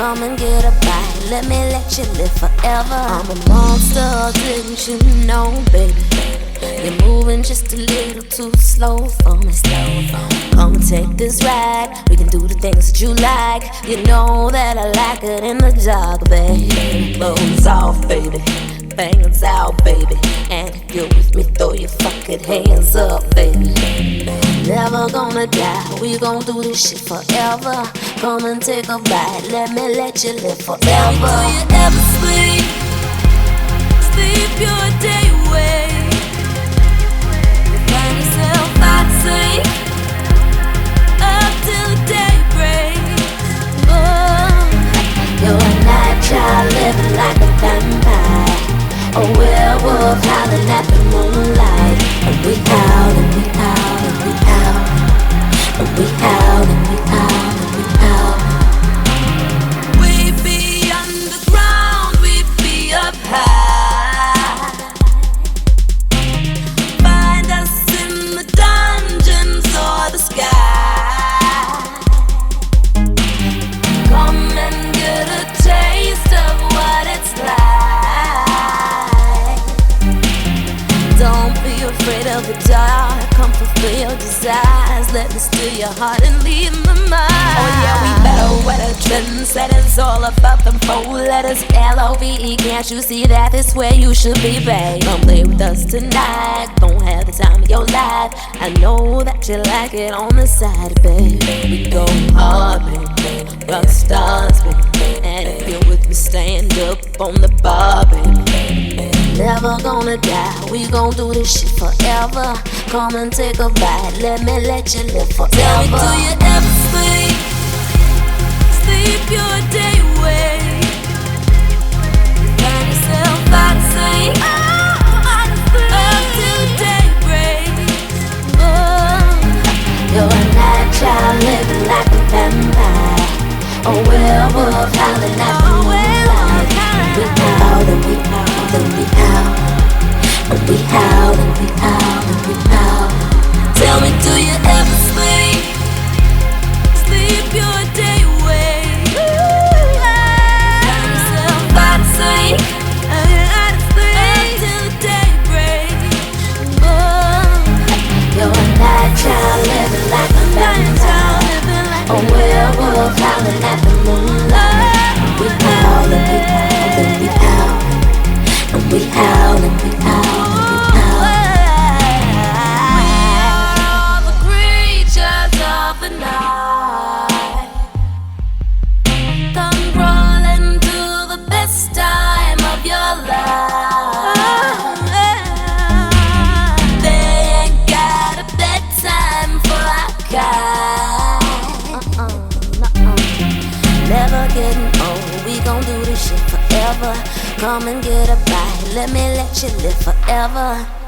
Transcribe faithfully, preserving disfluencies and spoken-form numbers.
Come and get a bite, let me let you live forever. I'm a monster, didn't you know, baby? You're moving just a little too slow for me. Come and take this ride, we can do the things that you like. You know that I like it in the dark, baby. Clothes off, baby, bangers out, baby. And if you're with me, throw your fucking hands up, baby. Never gonna die, we gon' do this shit forever. Come and take a bite, let me let you live forever. Tell me, do you ever sleep? Sleep your day away. You find yourself out to sea up till the day breaks. Oh, you're a night child living like a vampire, a werewolf howling at the moonlight. And we howl and we howl and we howl, and we howl and we howl and we howl. We be underground, we be up high. Find us in the dungeons or the sky. Come and get a taste of what it's like. Don't be afraid of the dark, come fulfill your desires. Let me steal your heart and leave my mind. Oh yeah, we better wear the trendsetters, all about them four letters L O V E. Can't you see that this where you should be, babe? Come play with us tonight, don't have the time of your life. I know that you like it on the side, babe. We go hard, babe, rock stars, babe. And if you're with me, stand up on the bar, babe. Never gonna die, we gon' do this shit forever. Come and take a bite, let me let you live forever. Tell me, do you ever sleep? Sleep your day away. Find yourself out to sea up till the day breaks. Oh, you're a night child living like a vampire, a werewolf howling at the moonlight. We howl and we howl and we howl, and we howl and we howl and we howl. Tell me, do you ever sleep? Sleep your day away. Find yourself out to sea until the day breaks. Oh, you're a night child living like a vampire, a werewolf howling at the moonlight. We howl and we howl and we howl, and we howl and we howl and we howl. We are all the creatures of the night. Come crawling to the best time of your life. They ain't got a bedtime for our kind. Uh-uh, never getting old, we gon' do this shit forever. Come and get a bite, let me let you live forever.